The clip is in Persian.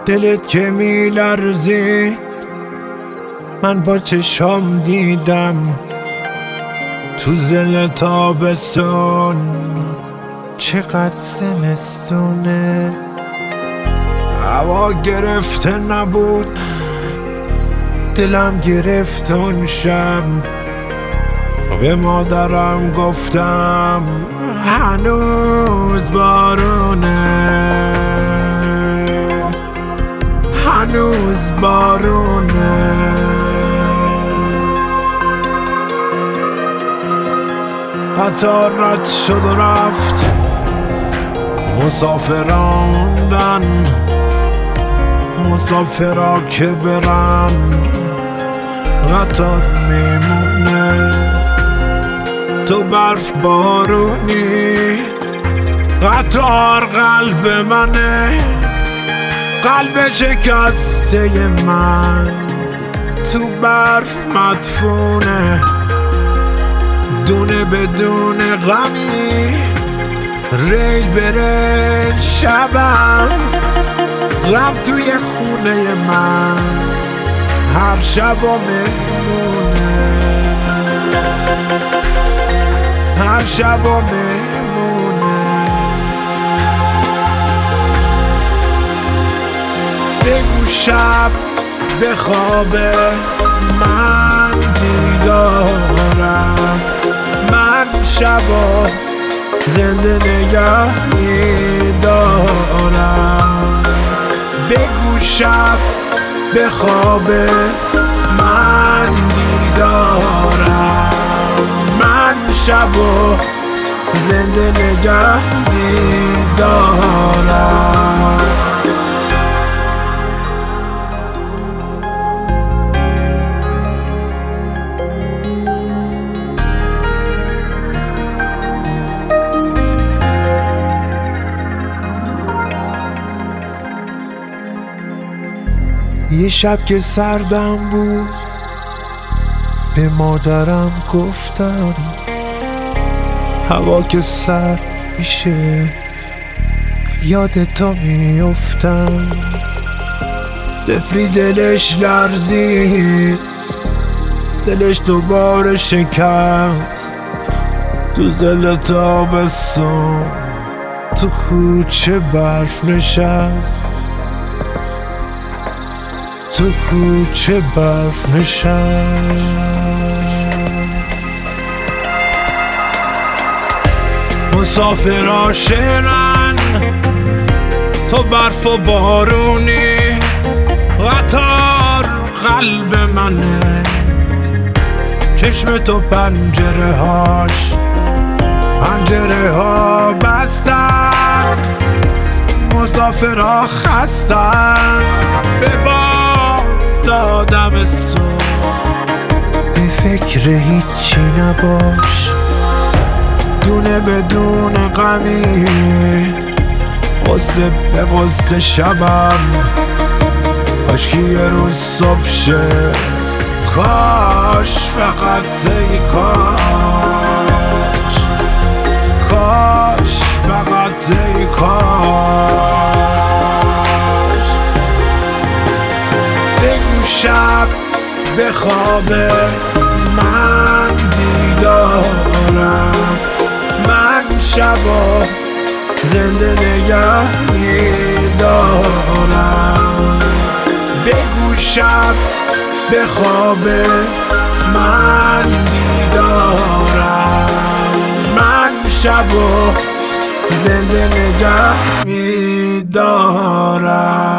دلت که میلرزید من با چشام دیدم تو زل تابستون چقدر زمستونه. هوا گرفته نبود دلم گرفت اون شب، به مادرم گفتم هنوز بارونه، هنوز بارونه. قطار رد شد و رفت، مسافراندن مسافرا که برن قطار میمونه. تو برف بارونی قطار قلب منه، قلب شکسته من تو برف مدفونه. دونه بدون غمی ریل به ریل شبم، غم توی خونه من هر شب و مهمونه، هر شب و مهمونه. بگو شب به خواب من بیدارم، من شبا زنده نگه میدارم. بگو شب به خواب من بیدارم، من شبا زنده نگه میدارم. یه شب که سردم بود به مادرم گفتم هوا که سرد میشه یاد تو میافتم. طفلی دلش لرزید، دلش دوباره شکست تو زل تابستون تو کوچه برف نشست، تو کوچه برف نشست. مسافرها شعرن تو برف و بارونی، قطار قلب منه چشم تو پنجره ها بستن. مسافرها خستن به دادم صبح، به فکر هیچی نباش دونه بدون غمی. قصه به قصه شبم کاش که یه روز صبح شه، کاش فقط ای کاش، کاش فقط ای کاش. بگو شب به خواب من بیدارم، من شبا زنده نگه میدارم. بگو شب به خواب من بیدارم، من شبا زنده نگه میدارم.